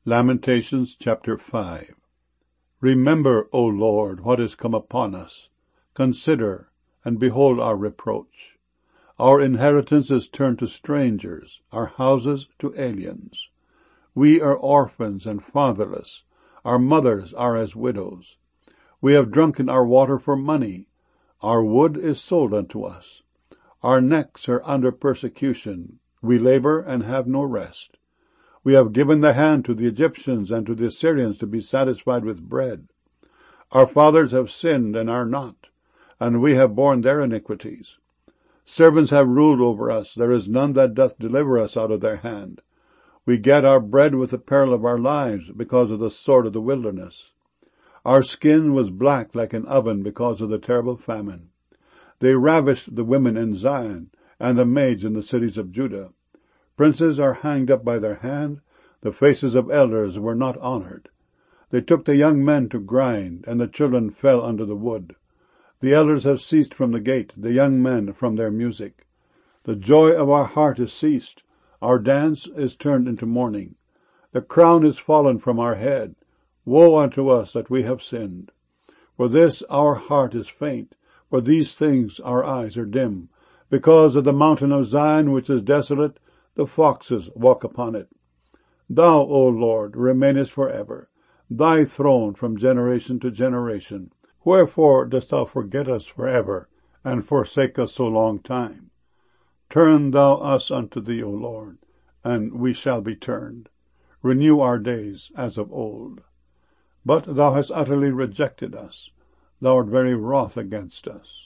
Lamentations chapter 5. Remember, O Lord, what is come upon us. Consider, and behold our reproach. Our inheritance is turned to strangers, our houses to aliens. We are orphans and fatherless. Our mothers are as widows. We have drunken our water for money. Our wood is sold unto us. Our necks are under persecution. We labor and have no rest. We have given the hand to the Egyptians and to the Assyrians to be satisfied with bread. Our fathers have sinned and are not, and we have borne their iniquities. Servants have ruled over us. There is none that doth deliver us out of their hand. We get our bread with the peril of our lives because of the sword of the wilderness. Our skin was black like an oven because of the terrible famine. They ravished the women in Zion and the maids in the cities of Judah. Princes are hanged up by their hand. The faces of elders were not honored. They took the young men to grind, and the children fell under the wood. The elders have ceased from the gate, the young men from their music. The joy of our heart is ceased. Our dance is turned into mourning. The crown is fallen from our head. Woe unto us that we have sinned. For this our heart is faint. For these things our eyes are dim. Because of the mountain of Zion which is desolate, the foxes walk upon it. Thou, O Lord, remainest forever, thy throne from generation to generation. Wherefore dost thou forget us forever, and forsake us so long time? Turn thou us unto thee, O Lord, and we shall be turned. Renew our days as of old. But thou hast utterly rejected us. Thou art very wroth against us.